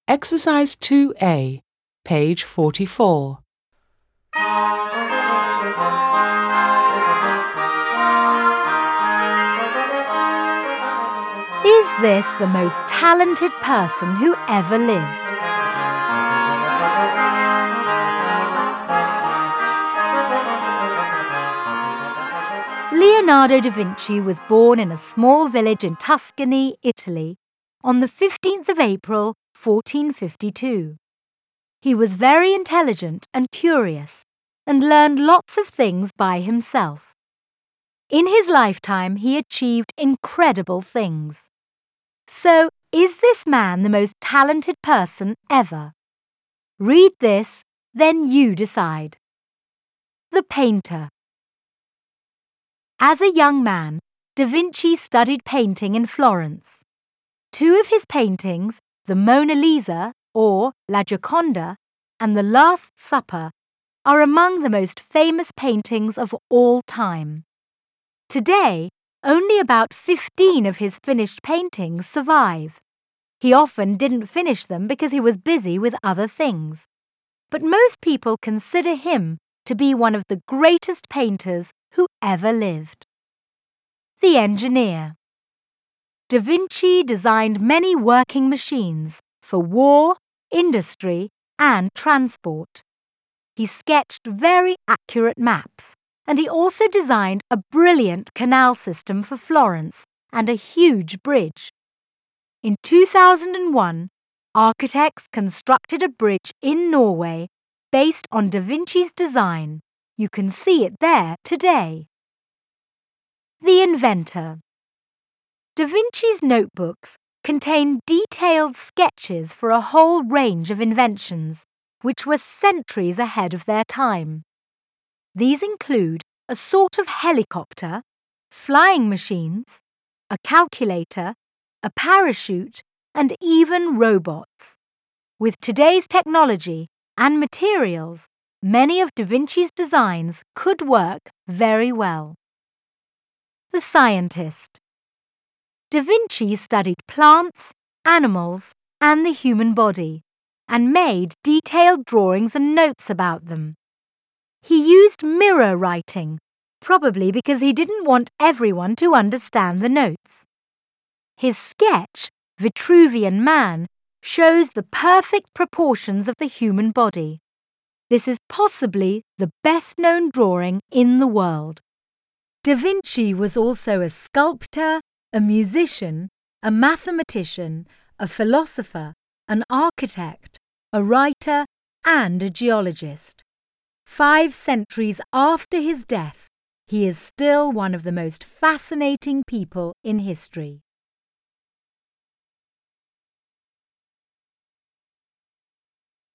Exercise 2A, page 44. Is this the most talented person who ever lived? Leonardo da Vinci was born in a small village in Tuscany, Italy, on the 15th of April, 1452. He was very intelligent and curious, and learned lots of things by himself. In his lifetime, he achieved incredible things. So, is this man the most talented person ever? Read this, then you decide. The painter. As a young man, Da Vinci studied painting in Florence. Two of his paintings, the Mona Lisa, or La Gioconda, and the Last Supper, are among the most famous paintings of all time. Today, only about 15 of his finished paintings survive. He often didn't finish them because he was busy with other things. But most people consider him to be one of the greatest painters who ever lived. The engineer. Da Vinci designed many working machines for war, industry, and transport. He sketched very accurate maps, and he also designed a brilliant canal system for Florence and a huge bridge. In 2001, architects constructed a bridge in Norway based on Da Vinci's design. You can see it there today. The inventor. Da Vinci's notebooks contain detailed sketches for a whole range of inventions, which were centuries ahead of their time. These include a sort of helicopter, flying machines, a calculator, a parachute, and even robots. With today's technology and materials, many of Da Vinci's designs could work very well. The scientist. Da Vinci studied plants, animals, and the human body, and made detailed drawings and notes about them. He used mirror writing, probably because he didn't want everyone to understand the notes. His sketch, Vitruvian Man, shows the perfect proportions of the human body. This is possibly the best-known drawing in the world. Da Vinci was also a sculptor, a musician, a mathematician, a philosopher, an architect, a writer, and a geologist. 5 centuries after his death, he is still one of the most fascinating people in history.